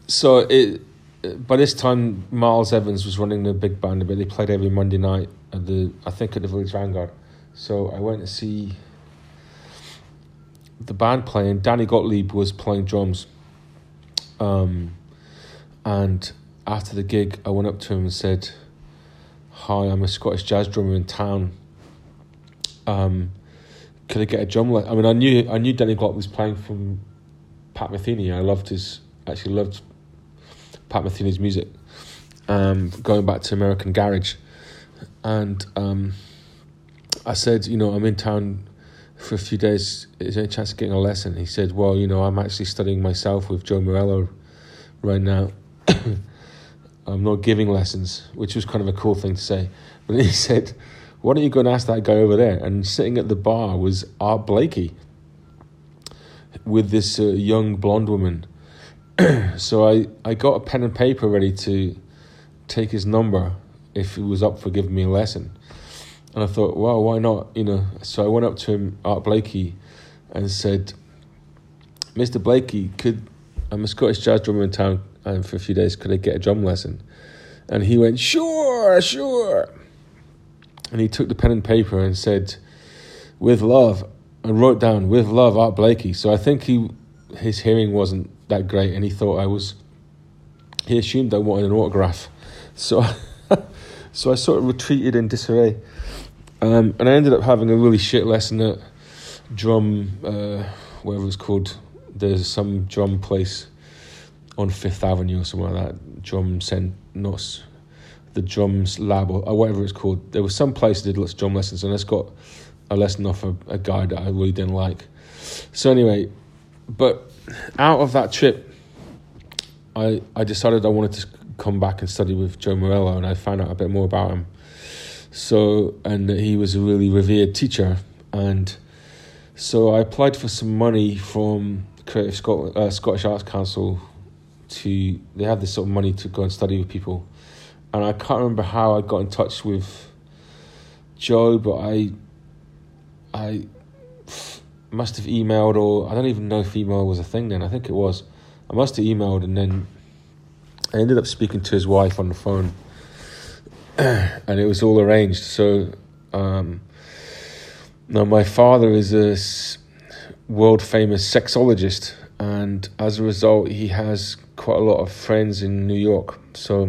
So by this time, Miles Evans was running the big band, but they played every Monday night at the Village Vanguard. So I went to see the band playing. Danny Gottlieb was playing drums. And after the gig, I went up to him and said, "Hi, I'm a Scottish jazz drummer in town. Could I get a drum lesson?" I mean, I knew Danny Gottlieb was playing from Pat Metheny. I loved Pat Metheny's music, going back to American Garage. And I said, I'm in town for a few days. Is there any chance of getting a lesson? He said, well, I'm actually studying myself with Joe Morello right now. I'm not giving lessons, which was kind of a cool thing to say. But then he said, why don't you go and ask that guy over there? And sitting at the bar was Art Blakey with this young blonde woman. So I got a pen and paper ready to take his number if he was up for giving me a lesson. And I thought, well, why not? So I went up to him, Art Blakey, and said, Mr. Blakey, I'm a Scottish jazz drummer in town for a few days, could I get a drum lesson? And he went, sure. And he took the pen and paper and said, with love, and wrote down, with love, Art Blakey. So I think his hearing wasn't that great, and he assumed I wanted an autograph. So so I sort of retreated in disarray. And I ended up having a really shit lesson at drum, whatever it's called. There's some drum place on Fifth Avenue or something like that. The Drums Lab or whatever it's called. There was some place that did lots of drum lessons, and I just got a lesson off a guy that I really didn't like. So anyway, but out of that trip, I decided I wanted to come back and study with Joe Morello, and I found out a bit more about him. So, and he was a really revered teacher, and so I applied for some money from Creative Scottish Arts Council. They have this sort of money to go and study with people, and I can't remember how I got in touch with Joe, but I must have emailed, or I don't even know if email was a thing then. I think it was. I must have emailed, and then I ended up speaking to his wife on the phone, and it was all arranged. So now my father is a world famous sexologist, and as a result he has quite a lot of friends in New York. So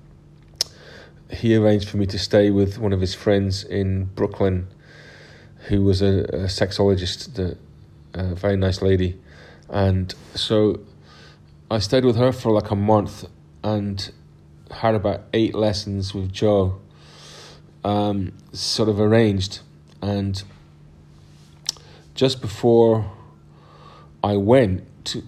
he arranged for me to stay with one of his friends in Brooklyn, who was a sexologist, a very nice lady. And so I stayed with her for like a month and had about 8 lessons with Joe, sort of arranged. And just before I went to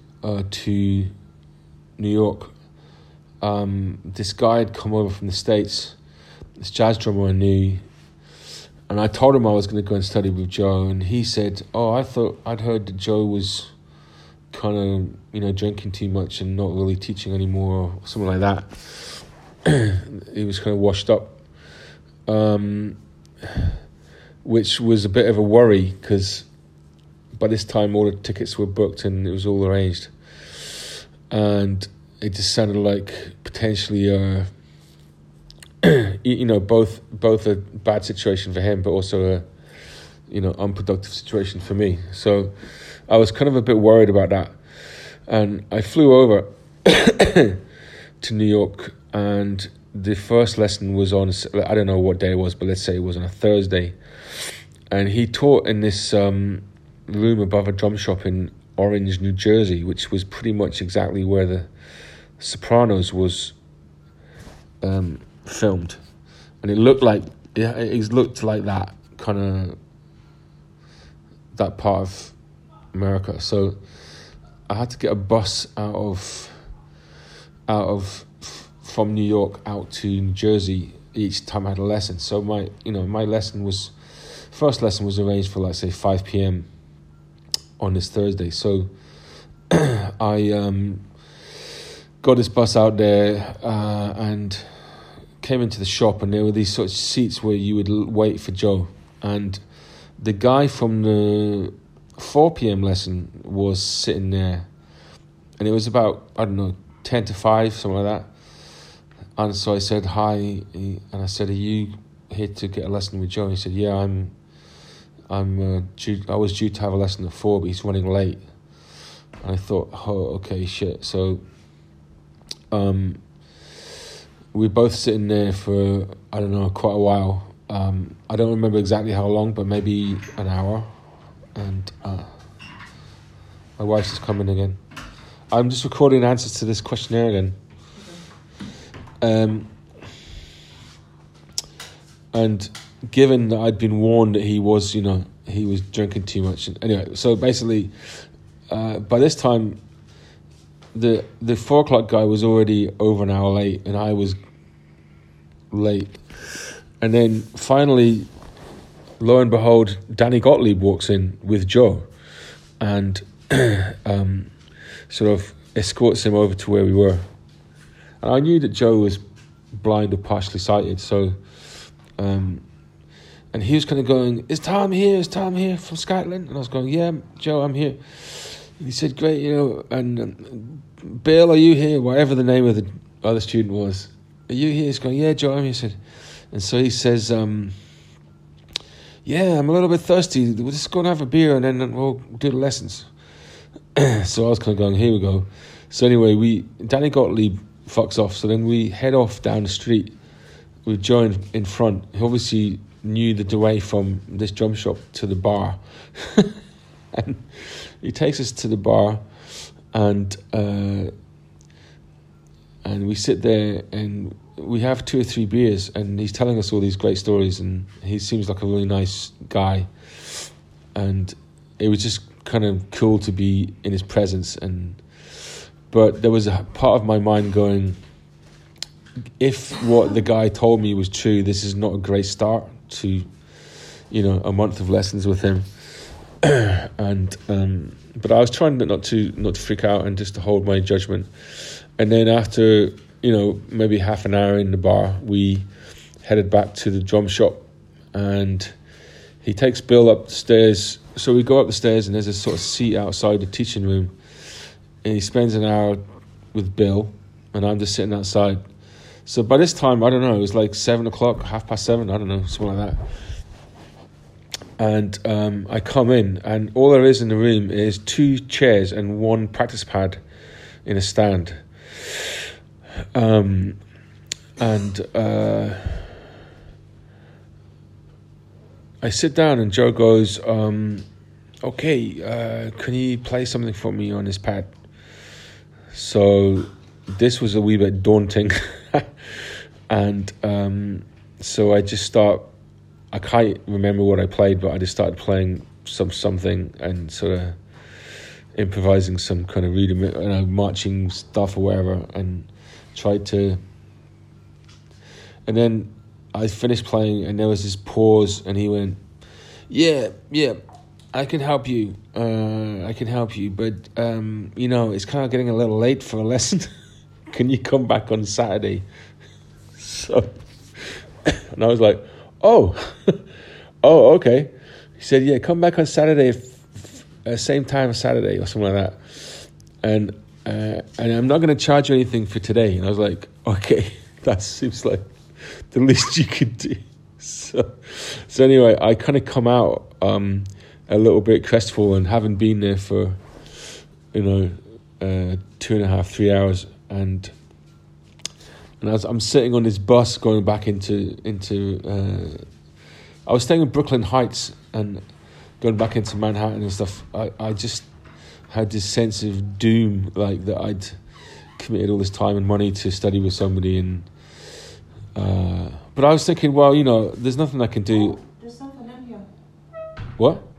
New York, this guy had come over from the States, this jazz drummer I knew, and I told him I was going to go and study with Joe, and he said, I'd heard that Joe was kind of, drinking too much and not really teaching anymore, or something like that. He was kind of washed up, which was a bit of a worry, because by this time all the tickets were booked and it was all arranged, and it just sounded like potentially both a bad situation for him, but also a unproductive situation for me. So I was kind of a bit worried about that, and I flew over to New York, and the first lesson was on, I don't know what day it was, but let's say it was on a Thursday, and he taught in this room above a drum shop in Orange, New Jersey, which was pretty much exactly where the Sopranos was filmed, and it looked like that kind of that part of America. So I had to get a bus out of from New York out to New Jersey each time I had a lesson. So my first lesson was arranged for, let's say, 5 p.m. on this Thursday. So I got this bus out there and came into the shop, and there were these sort of seats where you would wait for Joe, and the guy from the 4 p.m. lesson was sitting there, and it was about, 10 10 to 5, something like that. And so I said, hi, and I said, are you here to get a lesson with Joe? And he said, yeah, I was due to have a lesson at 4, but he's running late. And I thought, oh, okay, shit. So we were both sitting there for, I don't know, quite a while. I don't remember exactly how long, but maybe an hour. And my wife's just coming again. I'm just recording answers to this questionnaire again. And given that I'd been warned that he was drinking too much. Anyway, so basically, by this time, the 4 o'clock guy was already over an hour late, and I was late. And then finally, lo and behold, Danny Gottlieb walks in with Joe, and sort of escorts him over to where we were. And I knew that Joe was blind or partially sighted, so and he was kind of going, is Tom here from Scotland? And I was going, yeah, Joe, I'm here. And he said, great, and Bill, are you here? Whatever the name of the other student was. Are you here? He's going, yeah, Joe, I'm here. He said, and so he says, yeah, I'm a little bit thirsty. We'll just go and have a beer and then we'll do the lessons. So I was kind of going, here we go. So anyway, Danny Gottlieb fucks off. So then we head off down the street with Joe in front. He obviously knew the way from this drum shop to the bar. And he takes us to the bar, and we sit there and we have 2 or 3 beers, and he's telling us all these great stories, and he seems like a really nice guy, and it was just kind of cool to be in his presence. But there was a part of my mind going, if what the guy told me was true, this is not a great start to, a month of lessons with him. And but I was trying not to freak out and just to hold my judgment. And then after maybe half an hour in the bar, we headed back to the drum shop, and he takes Bill up the stairs. So we go up the stairs, and there's a sort of seat outside the teaching room, and he spends an hour with Bill, and I'm just sitting outside. So by this time, I don't know, it was like 7 o'clock, 7:30, I don't know, something like that. And I come in, and all there is in the room is 2 chairs and 1 practice pad in a stand. I sit down, and Joe goes, okay, can you play something for me on this pad? So this was a wee bit daunting. And so I just I can't remember what I played, but I just started playing something and sort of improvising some kind of rhythm, marching stuff or whatever, and tried to. And then I finished playing, and there was this pause, and he went, yeah, I can help you, but it's kind of getting a little late for a lesson. Can you come back on Saturday? So, and I was like, oh, okay. He said, yeah, come back on Saturday, same time as Saturday or something like that. And I'm not going to charge you anything for today. And I was like, okay, that seems like the least you could do. So anyway, I kind of come out a little bit crestfallen, having been there for 2.5, 3 hours, and as I'm sitting on this bus going back into I was staying in Brooklyn Heights and going back into Manhattan and stuff. I just had this sense of doom, like that I'd committed all this time and money to study with somebody, and but I was thinking, well, there's nothing I can do. There's something in here. What?